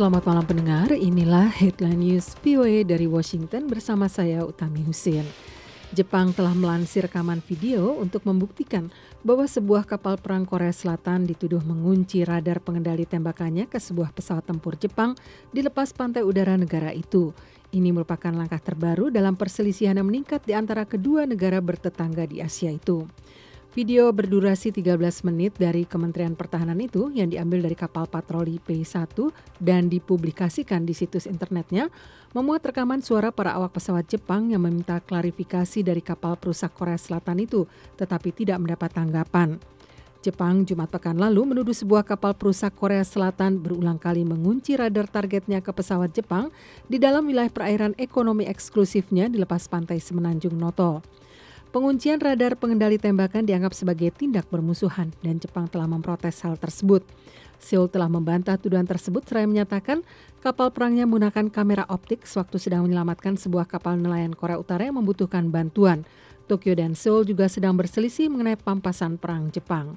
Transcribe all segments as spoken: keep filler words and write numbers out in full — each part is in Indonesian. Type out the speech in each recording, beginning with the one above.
Selamat malam pendengar, inilah Headline News V O A dari Washington bersama saya Utami Husin. Jepang telah melansir rekaman video untuk membuktikan bahwa sebuah kapal perang Korea Selatan dituduh mengunci radar pengendali tembakannya ke sebuah pesawat tempur Jepang di lepas pantai udara negara itu. Ini merupakan langkah terbaru dalam perselisihan yang meningkat di antara kedua negara bertetangga di Asia itu. Video berdurasi tiga belas menit dari Kementerian Pertahanan itu yang diambil dari kapal patroli P satu dan dipublikasikan di situs internetnya memuat rekaman suara para awak pesawat Jepang yang meminta klarifikasi dari kapal perusak Korea Selatan itu tetapi tidak mendapat tanggapan. Jepang Jumat pekan lalu menuduh sebuah kapal perusak Korea Selatan berulang kali mengunci radar targetnya ke pesawat Jepang di dalam wilayah perairan ekonomi eksklusifnya di lepas pantai Semenanjung Noto. Penguncian radar pengendali tembakan dianggap sebagai tindak bermusuhan dan Jepang telah memprotes hal tersebut. Seoul telah membantah tuduhan tersebut seraya menyatakan kapal perangnya menggunakan kamera optik sewaktu sedang menyelamatkan sebuah kapal nelayan Korea Utara yang membutuhkan bantuan. Tokyo dan Seoul juga sedang berselisih mengenai pampasan perang Jepang.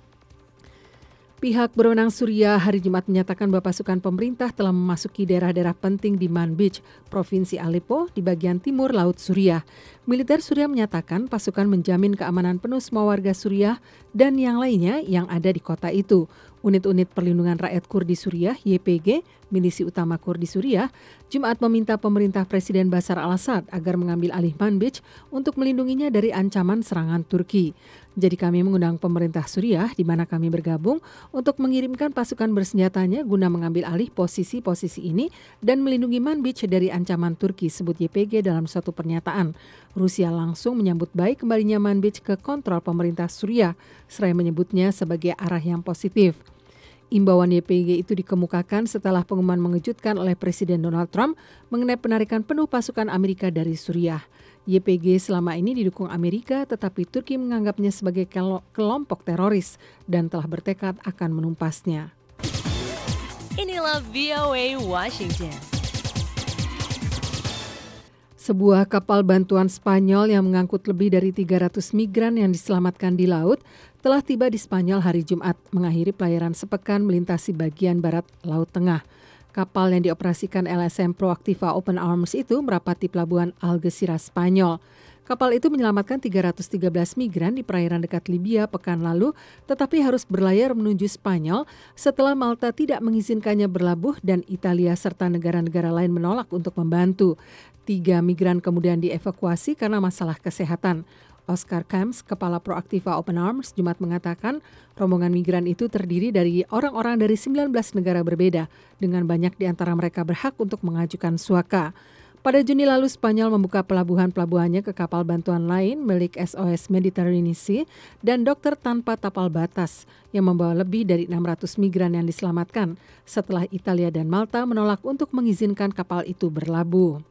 Pihak berwenang Suriah hari Jumat menyatakan bahwa pasukan pemerintah telah memasuki daerah-daerah penting di Manbij, Provinsi Aleppo di bagian timur Laut Suriah. Militer Suriah menyatakan pasukan menjamin keamanan penuh semua warga Suriah dan yang lainnya yang ada di kota itu. Unit-unit Perlindungan Rakyat Kurdi Suriah Y P G, milisi utama Kurdi Suriah, Jumat meminta pemerintah Presiden Bashar al-Assad agar mengambil alih Manbij untuk melindunginya dari ancaman serangan Turki. Jadi kami mengundang pemerintah Suriah di mana kami bergabung untuk mengirimkan pasukan bersenjatanya guna mengambil alih posisi-posisi ini dan melindungi Manbij dari ancaman Turki, sebut Y P G dalam suatu pernyataan. Rusia langsung menyambut baik kembalinya Manbij ke kontrol pemerintah Suriah, seraya menyebutnya sebagai arah yang positif. Imbauan Y P G itu dikemukakan setelah pengumuman mengejutkan oleh Presiden Donald Trump mengenai penarikan penuh pasukan Amerika dari Suriah. Y P G selama ini didukung Amerika, tetapi Turki menganggapnya sebagai kelompok teroris dan telah bertekad akan menumpasnya. Inilah V O A Washington. Sebuah kapal bantuan Spanyol yang mengangkut lebih dari tiga ratus migran yang diselamatkan di laut telah tiba di Spanyol hari Jumat, mengakhiri pelayaran sepekan melintasi bagian barat Laut Tengah. Kapal yang dioperasikan L S M Proactiva Open Arms itu merapat di pelabuhan Algeciras, Spanyol. Kapal itu menyelamatkan tiga ratus tiga belas migran di perairan dekat Libya pekan lalu, tetapi harus berlayar menuju Spanyol setelah Malta tidak mengizinkannya berlabuh dan Italia serta negara-negara lain menolak untuk membantu. Tiga migran kemudian dievakuasi karena masalah kesehatan. Oscar Camps, Kepala Proactiva Open Arms, Jumat mengatakan rombongan migran itu terdiri dari orang-orang dari sembilan belas negara berbeda, dengan banyak di antara mereka berhak untuk mengajukan suaka. Pada Juni lalu, Spanyol membuka pelabuhan-pelabuhannya ke kapal bantuan lain milik S O S Mediterranean Sea dan Dokter Tanpa Tapal Batas yang membawa lebih dari enam ratus migran yang diselamatkan setelah Italia dan Malta menolak untuk mengizinkan kapal itu berlabuh.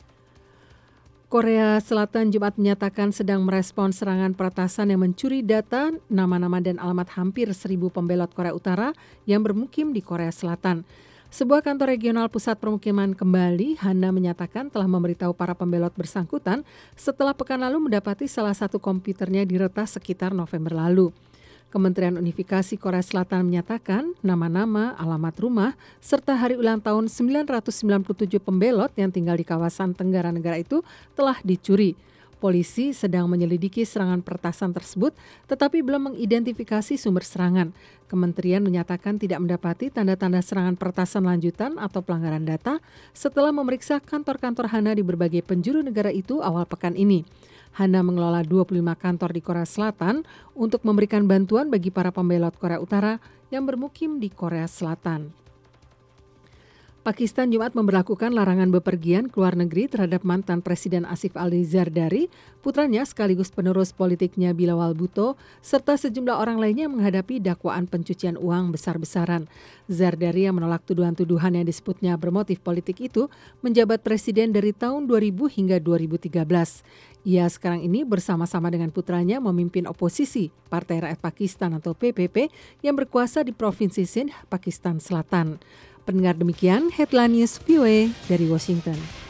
Korea Selatan Jumat menyatakan sedang merespons serangan peretasan yang mencuri data, nama-nama dan alamat hampir seribu pembelot Korea Utara yang bermukim di Korea Selatan. Sebuah kantor regional pusat permukiman kembali, Hana menyatakan telah memberitahu para pembelot bersangkutan setelah pekan lalu mendapati salah satu komputernya diretas sekitar November lalu. Kementerian Unifikasi Korea Selatan menyatakan nama-nama, alamat rumah, serta hari ulang tahun sembilan ratus sembilan puluh tujuh pembelot yang tinggal di kawasan Tenggara negara itu telah dicuri. Polisi sedang menyelidiki serangan peretasan tersebut, tetapi belum mengidentifikasi sumber serangan. Kementerian menyatakan tidak mendapati tanda-tanda serangan peretasan lanjutan atau pelanggaran data setelah memeriksa kantor-kantor Hana di berbagai penjuru negara itu awal pekan ini. Hana mengelola dua puluh lima kantor di Korea Selatan untuk memberikan bantuan bagi para pembelot Korea Utara yang bermukim di Korea Selatan. Pakistan Jumat memberlakukan larangan bepergian ke luar negeri terhadap mantan Presiden Asif Ali Zardari, putranya sekaligus penerus politiknya Bilawal Bhutto, serta sejumlah orang lainnya yang menghadapi dakwaan pencucian uang besar-besaran. Zardari yang menolak tuduhan-tuduhan yang disebutnya bermotif politik itu menjabat presiden dari tahun dua ribu hingga dua ribu tiga belas. Ia sekarang ini bersama-sama dengan putranya memimpin oposisi Partai Rakyat Pakistan atau P P P yang berkuasa di Provinsi Sindh, Pakistan Selatan. Pendengar demikian Headline News V O A dari Washington.